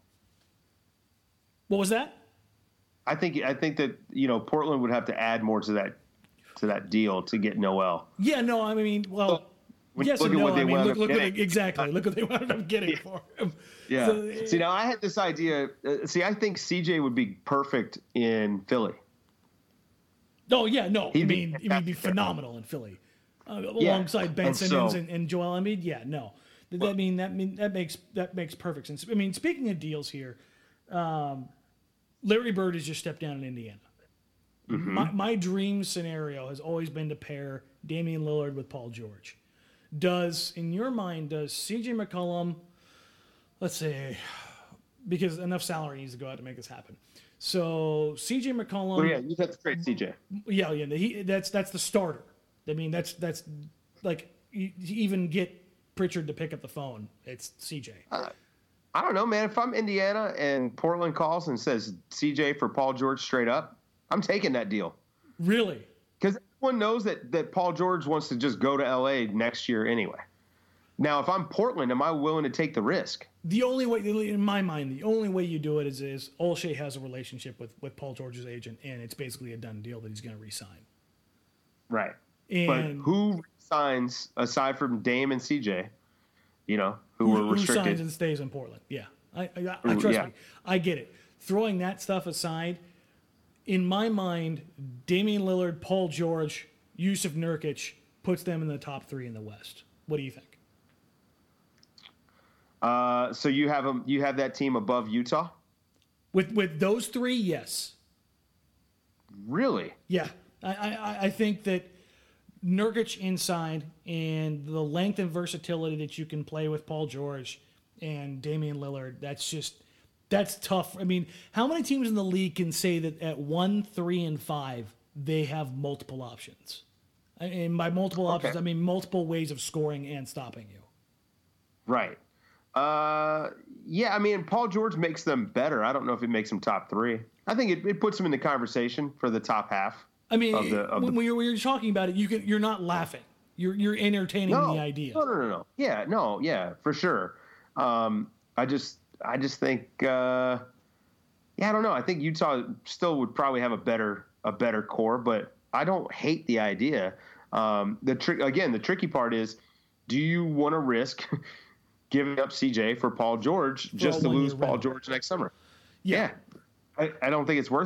What was that? I think that Portland would have to add more to that deal to get Noel. Yeah, no, I mean, well, yes and no. I mean, look what they wound up getting for him. Yeah. So, now I had this idea. I think CJ would be perfect in Philly. Oh yeah, no, he'd be phenomenal in Philly, alongside Ben Simmons and Joel Embiid. Yeah, no, that makes perfect sense. I mean, speaking of deals here, Larry Bird has just stepped down in Indiana. Mm-hmm. My dream scenario has always been to pair Damian Lillard with Paul George. In your mind, does CJ McCollum, let's say, because enough salary needs to go out to make this happen. So CJ McCollum. Well, yeah, you have to trade CJ. Yeah, that's the starter. I mean, that's like you even get Pritchard to pick up the phone. It's CJ. I don't know, man. If I'm Indiana and Portland calls and says CJ for Paul George straight up, I'm taking that deal. Really? Because everyone knows that Paul George wants to just go to L.A. next year anyway. Now, if I'm Portland, am I willing to take the risk? The only way, in my mind, the only way you do it is Olshey has a relationship with Paul George's agent, and it's basically a done deal that he's going to re-sign. Right. And but who signs aside from Dame and CJ? Who were restricted. Who signs and stays in Portland? Yeah, I trust me. I get it. Throwing that stuff aside, in my mind, Damian Lillard, Paul George, Yusuf Nurkic puts them in the top 3 in the West. What do you think? So you have that team above Utah? With those 3, yes. Really? Yeah, I think that Nurkic inside and the length and versatility that you can play with Paul George and Damian Lillard, that's tough. I mean, how many teams in the league can say that at 1, 3, and 5 they have multiple options? And by multiple options, I mean multiple ways of scoring and stopping you. Right. Yeah, I mean, Paul George makes them better. I don't know if it makes them top 3. I think it puts them in the conversation for the top half. I mean, when you're talking about it, you're not laughing. You're entertaining the idea. No. Yeah, for sure. I just think, I don't know. I think Utah still would probably have a better core, but I don't hate the idea. The tricky part is, do you want to risk giving up CJ for Paul George just to lose Paul George next summer? Yeah. I don't think it's worth it.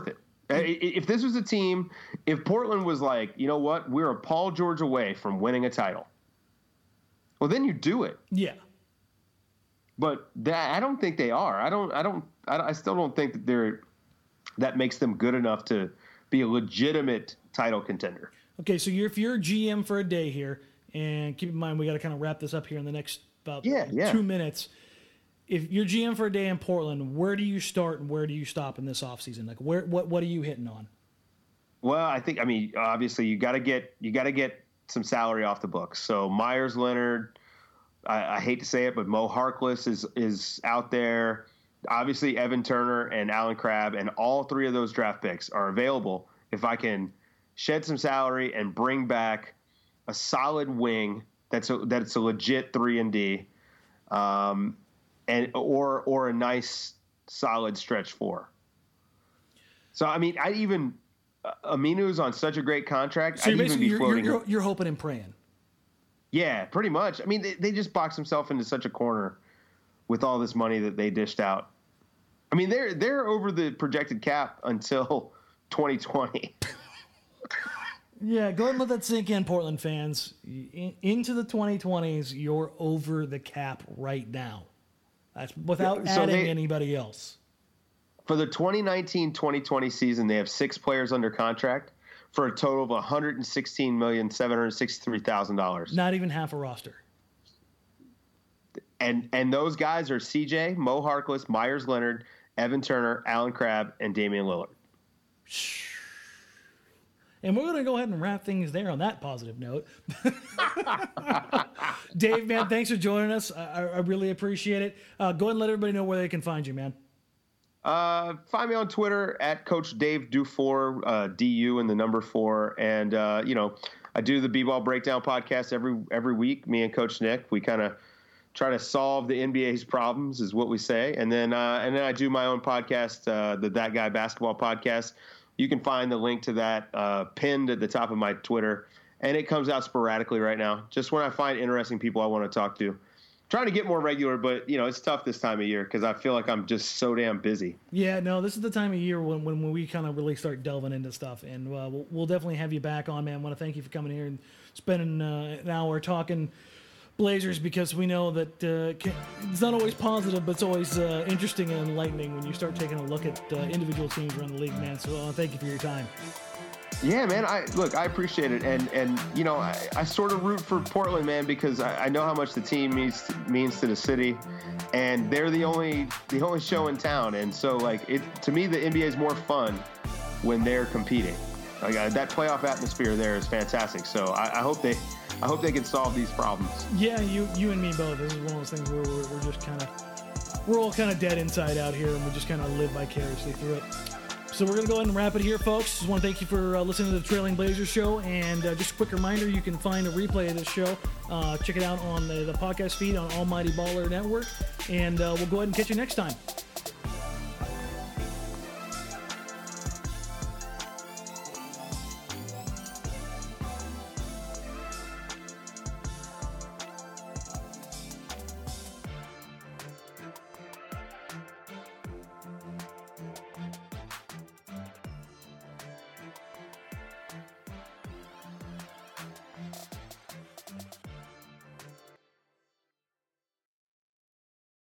If this was a team, if Portland was like, you know what, we're a Paul George away from winning a title, well, then you do it. Yeah. But I don't think they are. I still don't think that that makes them good enough to be a legitimate title contender. Okay, so if you're GM for a day here, and keep in mind we got to kind of wrap this up here in the next about 2 minutes. If you're GM for a day in Portland, where do you start and where do you stop in this offseason? Like, what are you hitting on? Well, obviously you got to get some salary off the books. So Myers Leonard, I hate to say it, but Mo Harkless is out there. Obviously Evan Turner and Alan Crabb, and all three of those draft picks are available if I can shed some salary and bring back a solid wing that's a legit 3-and-D, or a nice solid stretch 4. So Aminu's on such a great contract. So you're hoping and praying. Yeah, pretty much. I mean, they just boxed themselves into such a corner with all this money that they dished out. I mean, they're over the projected cap until 2020. Yeah, go ahead and let that sink in, Portland fans. Into the 2020s, you're over the cap right now. That's without adding anybody else. For the 2019-2020 season, they have 6 players under contract for a total of $116,763,000. Not even half a roster. And those guys are CJ, Mo Harkless, Myers Leonard, Evan Turner, Alan Crabb, and Damian Lillard. And we're going to go ahead and wrap things there on that positive note. Dave, man, thanks for joining us. I really appreciate it. Go ahead and let everybody know where they can find you, man. Find me on Twitter at Coach Dave Dufour, DU and the number 4. And, I do the B-Ball Breakdown podcast every week. Me and Coach Nick, we kind of try to solve the NBA's problems is what we say. And then I do my own podcast, the That Guy Basketball podcast. You can find the link to that pinned at the top of my Twitter. And it comes out sporadically right now, just when I find interesting people I want to talk to. Trying to get more regular, but, it's tough this time of year because I feel like I'm just so damn busy. Yeah, no, this is the time of year when we kind of really start delving into stuff. And we'll definitely have you back on, man. I want to thank you for coming here and spending an hour talking Blazers, because we know that it's not always positive, but it's always interesting and enlightening when you start taking a look at individual teams around the league, man. So thank you for your time. Yeah, man. I appreciate it, and I sort of root for Portland, man, because I know how much the team means to the city, and they're the only show in town, and so to me the NBA is more fun when they're competing. That playoff atmosphere there is fantastic. So I hope they can solve these problems. Yeah, you and me both. This is one of those things where we're all kind of dead inside out here, and we just kind of live vicariously through it. So we're going to go ahead and wrap it here, folks. Just want to thank you for listening to the Trailing Blazers show. And just a quick reminder, you can find a replay of this show. Check it out on the podcast feed on Almighty Baller Network. And we'll go ahead and catch you next time.